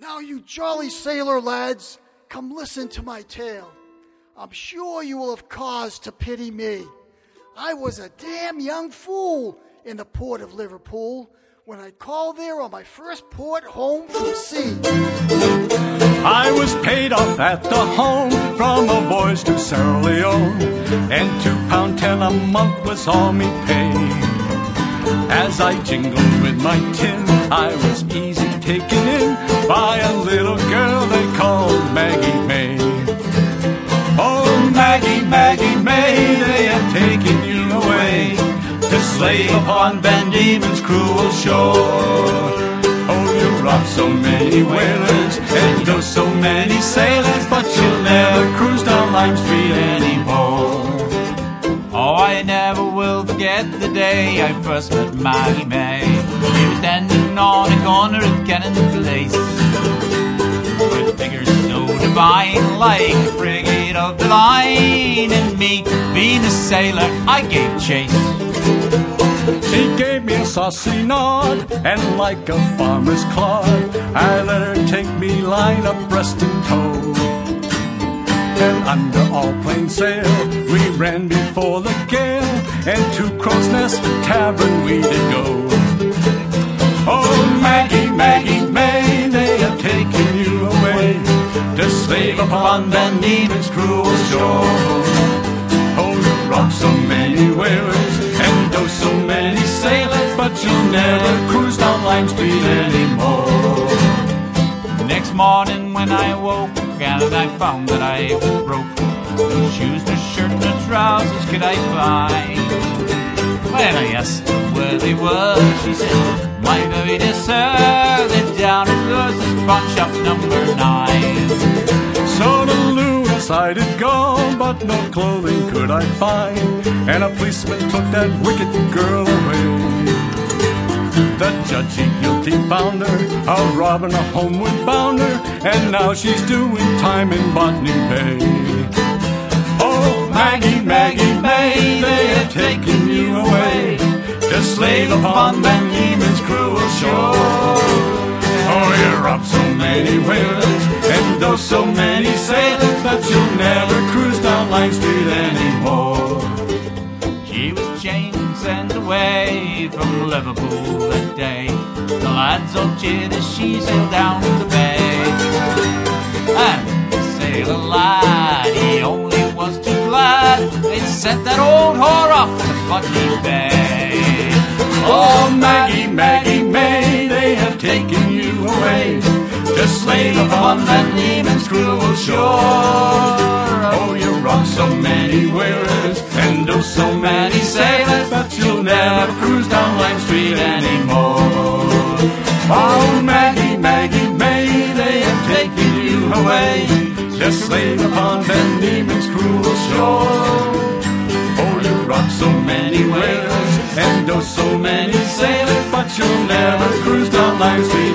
Now, you jolly sailor lads, come listen to my tale. I'm sure you will have cause to pity me. I was a damn young fool in the port of Liverpool when I called there on my first port home from sea. I was paid off at the home from a voyage to Sierra Leone, and £2.10 a month was all me pay. As I jingled with my tin, I was easy taken in by a little girl they called Maggie May. Oh, Maggie, Maggie May, they have taken you away to slave upon Van Diemen's cruel shore. Oh, you robbed so many whalers and dosed so many sailors, but you'll never cruise down Lime Street anymore. Oh, I never will forget the day I first met Maggie May. She was standing on a corner at Cannon Place, with figures so divine, like a frigate of the line. And me, being a sailor, I gave chase. She gave me a saucy nod, and like a farmer's clod, I let her take me line abreast and tow. And under all plain sail, we ran before the gale, and to Crow's Nest Tavern we did go. Oh, Maggie, Maggie May, they have taken you away to slave upon Van Diemen's cruel shore. Oh, you robbed so many whalers and dosed so many sailors, but you'll never cruise down Lime Street anymore. Next morning when I woke, and I found that I was broke. No shoes, no shirt, no trousers could I find. When I asked her where they were, she said, my very dear sir, they're down at Lewis's pawn shop number 9. So to Lewis I did go, but no clothing could I find, and a policeman took that wicked girl away. The judge, he guilty found her of robbing a homeward bounder, and now she's doing time in Botany Bay. Oh, Maggie, Maggie May, they have taken you away to slave upon Van Diemen's cruel shore. Oh, you robbed so many whalers and dosed so many sailors that you'll never cruise down Lime Street anymore. She was chained and sent away from Liverpool that day. The lads all cheered as she sailed down the bay. And the sailor lad, he only was too glad they'd sent that old whore off to Botany Bay. Oh, Maggie, Maggie May, they have taken you away to slave upon Van Diemen's cruel shore. Oh, you robbed so many whalers and dosed so many sailors, but you'll never cruise down Lime Street anymore. Oh, Maggie, Maggie May, they have taken you away to slave upon Van Diemen's cruel shore. Oh, you robbed so many whalers and dosed so many sailors, but you'll never cruise down Lime Street